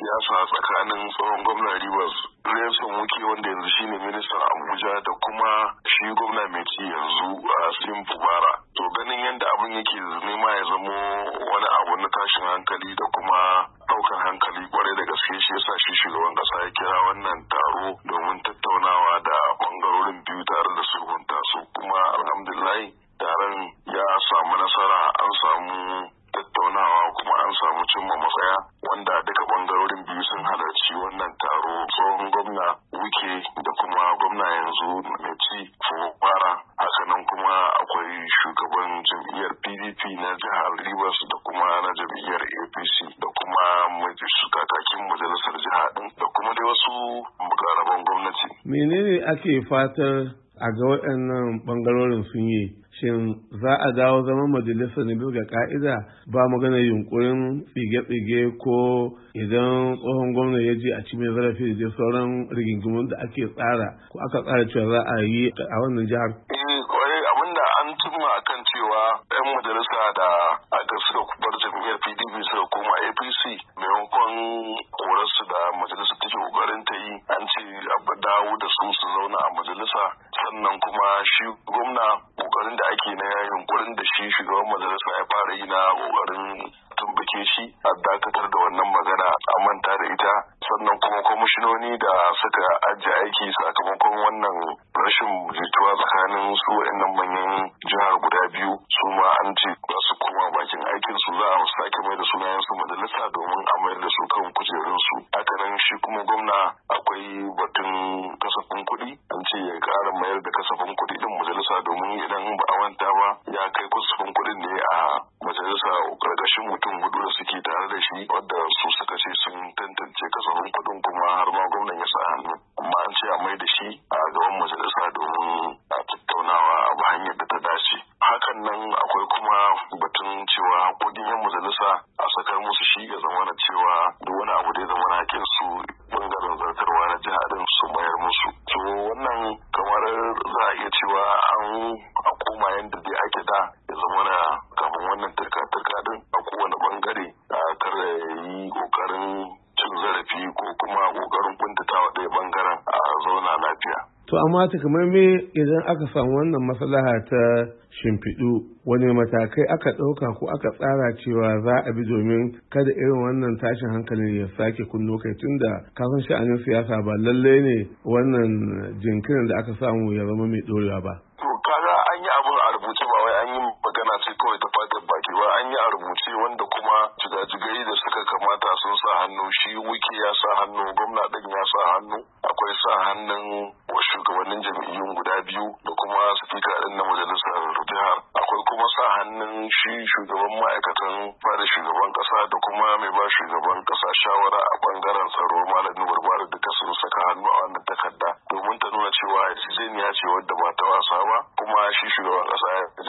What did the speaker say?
siyasa tsakanin tsohon gwamnan Rivers Nyesom Wike wanda yanzu shine ministan Abuja da kuma shi gwamna mai ci yanzu Sim Fubara. To ganin yadda abin yake nema ya zamo wani abu na tashin hankali da kuma ɗaukar hankali kwarai da gaske shi yasa shi shugaban ƙasa ya kira wannan taro domin tattaunawa da bangarorin biyu tare da sulhunta su, kuma alhamdulillah taron ya samu nasara, an samu tattaunawa kuma an samu cimma matsaya wanda duka bangarorin biyu sun halarci wannan taro. Tsohon gwamna Wike da kuma gwamna yanzu mai ci Fubara, hakanan kuma akwai shugaban jam'iyyar PDP na jihar Rivers da kuma na jam'iyyar APC da kuma kakakin majalisar jiha din da kuma dai wasu mukarraban gwamnati. Menene ake fatar a ga waɗannan ɓangarorin sun yi? Shin za a dawo zaman majalisa na biyu ga ka'ida ba magana yunkurin tsige-tsige ko idan tsohon gwamna ya je a ci mai zarafi da sauran rigingimun da ake tsara ko aka tsara cewa za a yi a wannan jihar? Abinda an cimma akan cewa 'yan majalisa da aka suka bar jam'iyyar PDP suka koma APC maimakon korarsu da majalisa take kokarin ta yi, an ce a dawo da su zauna a majalisa. Sannan kuma shi gwamna kokarin da ake na yunkurin da shi shugaban majalisa ya fara yi na kokarin tumbuke shi a dakatar da wannan magana a manta da ita. Sannan kuma kwamishinoni da suka ajiye aiki sakamakon wannan rashin jituwa tsakanin su wa'annan manyan jihar guda biyu, su ma an ce za su koma bakin aikin su, za a sake mai da sunayen su majalisa domin a mayar da su kan kujerun su. Haka nan shi kuma gwamna akwai batun kasafin kuɗi, an ce ya ƙara mayar da kasafin kuɗi din majalisa domin idan ba a manta ba ya kai kasafin kuɗin ne a majalisa ƙarƙashin mutum hudu da suke tare da shi wadda su suka ce sun tantance kasafin kuɗin kuma har ma gwamnan ya sa hannu, amma an ce a mai da shi a gaban majalisa domin a tattaunawa a hanyar da ta dace. Hakan nan akwai kuma batun cewa haƙoƙin 'yan majalisa a sakar musu shi ya zama na cewa duk wani abu da ya zama na haƙƙin su bangaren zartarwa na jiha din su mayar musu. To wannan kamar za a iya cewa an a koma yadda dai ake da ya zama na kafin wannan turka din a kowane bangare a kar yi ƙoƙarin cin zarafi ko kuma ƙoƙarin kuntatawa ɗaya bangaren a zauna lafiya. To amma takamaime idan aka samu wannan maslaha ta shimfiɗu, wani matakai aka ɗauka ko aka tsara cewa za a bi domin kada irin wannan tashin hankalin ya sake kunno kai, tunda kafin sha'anin siyasa ba lallai ne wannan jinkirin da aka samu ya zama mai ɗorewa ba. To kaga an yi abin a rubuce, ba wai an yi magana ce kawai ta fatar baki ba, an yi a rubuce wanda kuma jigajigai da suka kamata sun sa hannu. Shi Wike ya sa hannu, gwamna ɗin ya sa hannu, akwai sa hannun shugabannin jam'iyyun guda biyu da kuma sifika ɗin na majalisar jihar, akwai kuma sa hannun shi shugaban ma'aikatan fada shugaban ƙasa da kuma mai ba shugaban ƙasa shawara a bangaren tsaro Malam Nuhu Baro, duka sun saka hannu a wannan takarda domin ta nuna cewa yarjejeniya ce wadda ba ta wasa ba, kuma shi shugaban ƙasa ya